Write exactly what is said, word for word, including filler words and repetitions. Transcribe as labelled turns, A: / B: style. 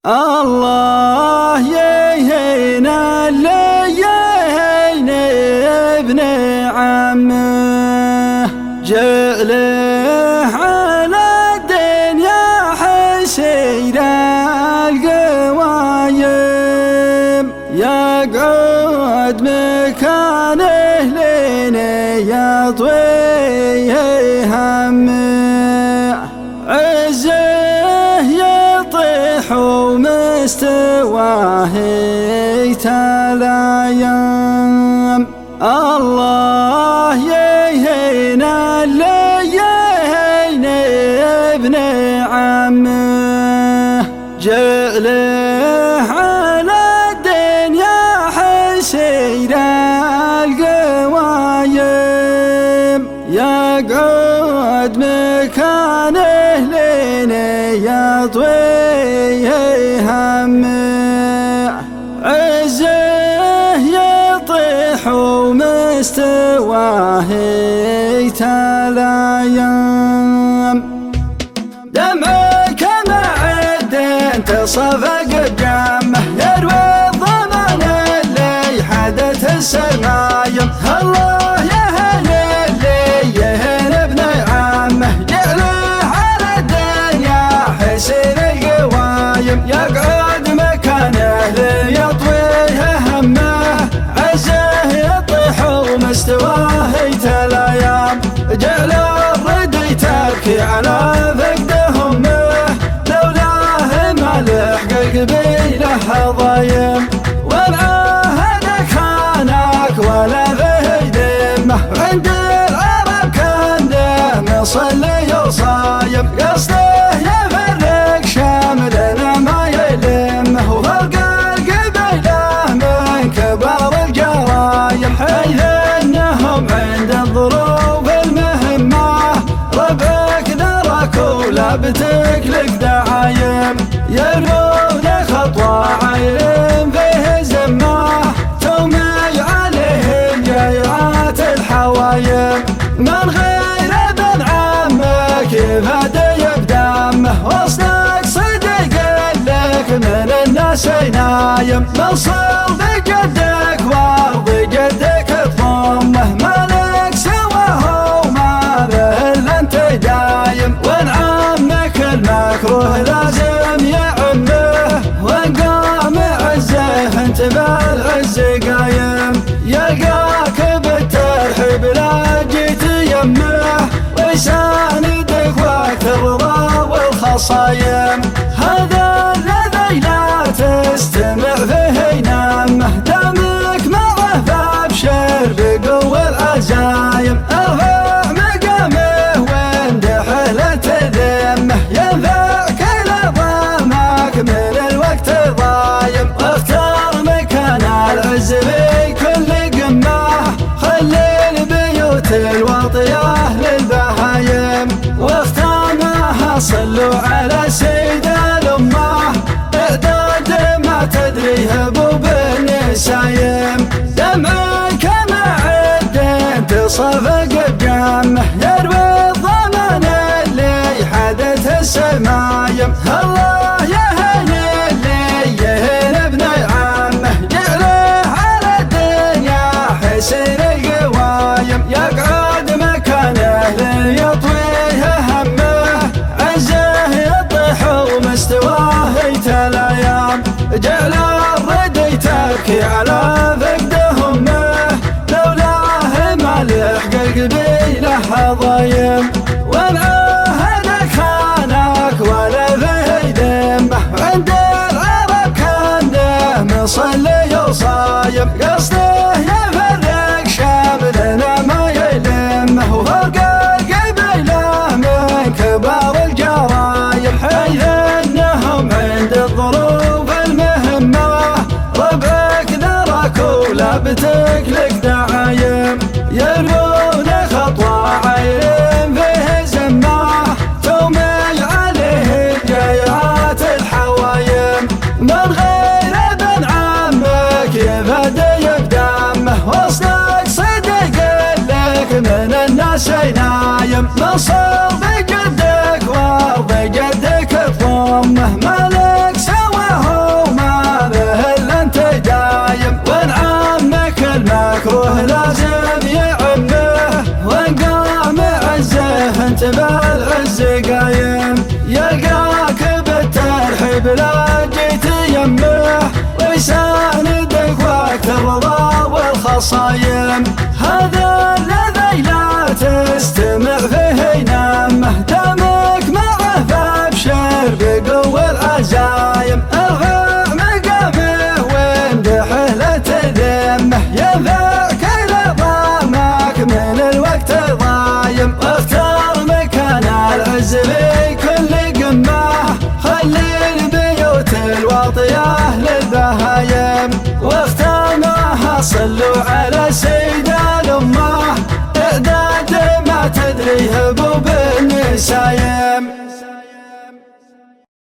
A: الله يهين اللي يهين ابن عمه جعله على الدنيا حسير القوايم يقعد مكانه لين يطوي همه عزه يطيح ومستواه يتلايم الله يهين اللي يهين ابن عمه جعله على الدنيا حسير القوايم يقعد مكانه لين يطوي همه عزه يطيح ومستواه يتلايم دمعك معد تصفق بجمه يروي الضمان اللي حدث السمايم الله يهين اللي يهين ابن عمه جعله على الدنيا حسين القوايم يقعد مكانه ليطويه همه عزه يطيح ومستواه يتلايم جعل الردي تبكي على فقد همه لولاه ما لحق قبيله ضايم والعهد كانك ولا فيه ذمه عند العرب كان دم صلي وصايم قصده يفرق شاملنا ما يلمه وفرق القبيله من كبار الجرايم حيث انهم عند الظروف المهمه ربعك ذرك ولا بتكلك دعايم يرمون خطوه عين فيه زمه تومي عليهم جيعات الحوايم من غير ابن عمك يفادي بدمه وصلك صدق لك من الناس ينايم من صلب جدك وارض جدك تضمه مالك سواه وما به الا انت دايم وان عمك المكروه لازم يعمه وان قام عزه انت بالعز قايم يلقاك بالترحيب لا جيت يمه ويساندك وقت الرضا والخصايم هذا الذي لا تستمع فيه ينامه دامك معه فابشر بقوة العزايم ارفع مقامه وامدحه لا تذمه ينفعك لظامك من الوقت ضايم واختار مكان العز في كل قمه خلي البيوت الواطيه للبهايم واختامها صلوا على سيد الامه اعداد ما تدري هبوب النسايم دمعك معد تصفق بجمه يروي الضمان اللي حدث السمايم الله يهين اللي يهين ابن عمه جعله على الدنيا حسين القوايم يقعد مكانه ليطويه همه عزه يطيح ومستواه يتلايم جعل الردي تبكي على فقد همه لولاه ما لحق قبيله ضايم والعهد كانك ولا فيه ذمه عند العرب كان دم صلي وصايم قصده يفرق شاملنا ما يلمه وفرق القبيله من كبار الجرايم حيث انهم عند الظروف المهمه ربعك ذرك ولا بتكلك دعايم يرمون خطوه عين فيه زمه تومي عليهم جيعات الحوايم من غير ابن عمك يفادي بدمه وصلك صدق لك من الناس ينايم من صلب جدك وارض جدك تضمه مالك سواه بلا جيت يمه ويساندك وقت الرضا والخصايم. هذا الذي لا تستمع فيه نامه دامك معه فابشر بقوة العزايم. ارفع مقامه وامدحه لا تذمه ينفعك لظامك من الوقت ضايم. واختار مكان العز في كل قمه خلي البيوت الواطيه للبهايم. واختارناها صلوا على سيد الامه اعداد ما تدري هبوب النسايم.